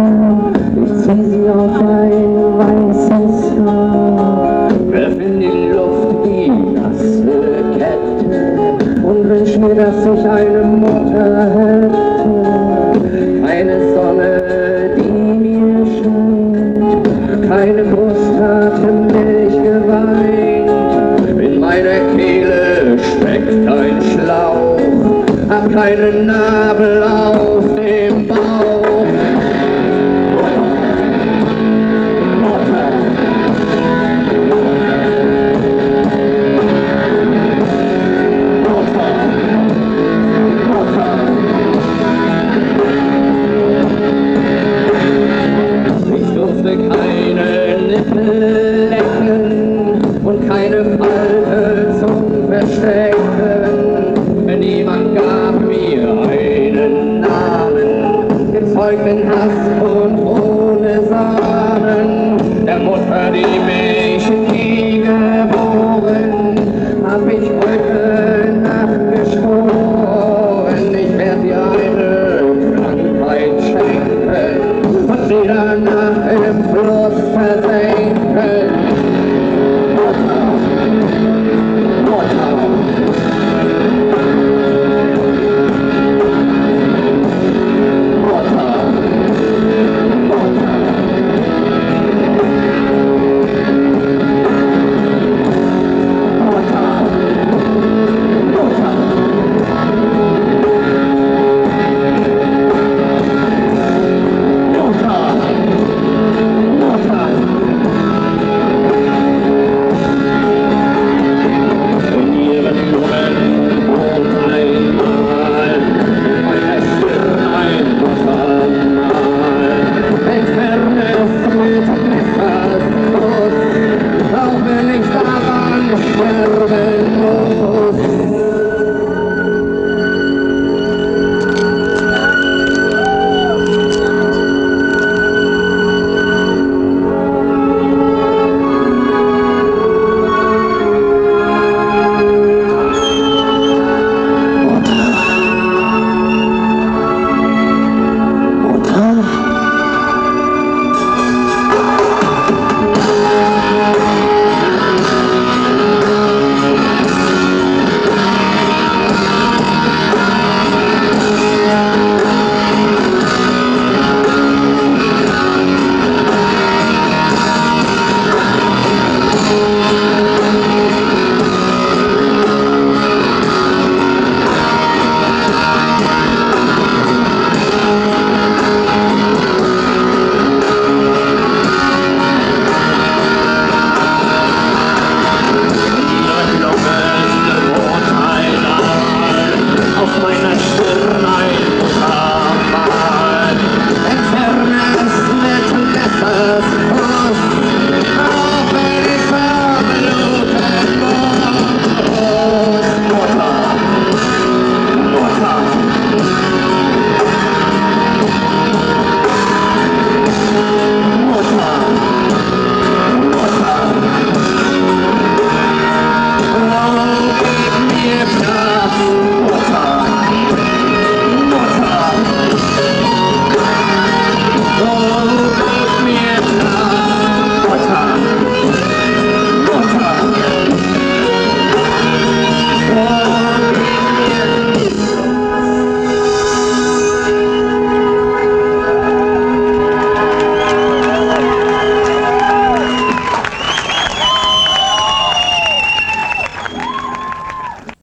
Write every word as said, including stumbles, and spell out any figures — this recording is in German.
ich zieh sie auf ein weißes Haar, werf in die Luft die nasse Kette und wünsch mir, dass ich eine Mutter hätte. Eine Sonne, die mir scheint, keine Brust hatte Milch geweint. In meiner Kehle steckt ein Schlauch, hab keinen Nabel auf dem Bauch. Ich durfte keine Lippen lecken und keine Falte zum Verstecken. Niemand gab mir einen Namen, gezeugten Hass und ohne Samen. Der Mutter, die mich nie geboren, hab ich heute Nacht geschworen, ich werd dir eine Krankheit schenken, und sie danach